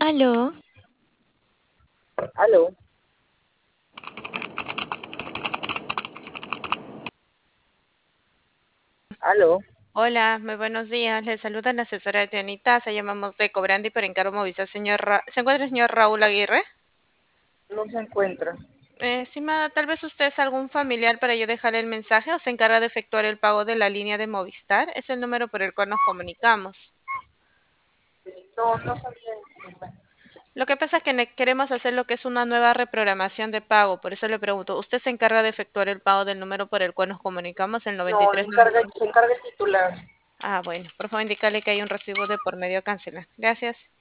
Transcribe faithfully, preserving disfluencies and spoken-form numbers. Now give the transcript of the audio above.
Aló, Aló, aló. hola, muy buenos días. Le saluda la asesora de Tianita. Se llamamos de Cobrandi por encargo Movisa. Señor Ra- ¿Se encuentra el señor Raúl Aguirre? No se encuentra. Eh, estimada, tal vez usted es algún familiar para yo dejarle el mensaje o se encarga de efectuar el pago de la línea de Movistar. Es el número por el cual nos comunicamos. No, no sabía decirme. Lo que pasa es que ne- queremos hacer lo que es una nueva reprogramación de pago. Por eso le pregunto, ¿usted se encarga de efectuar el pago del número por el cual nos comunicamos, el noventa y No, le tres encarga, noventa? se encarga el titular. Ah, bueno, por favor indicarle que hay un recibo de por medio cancelar. Gracias.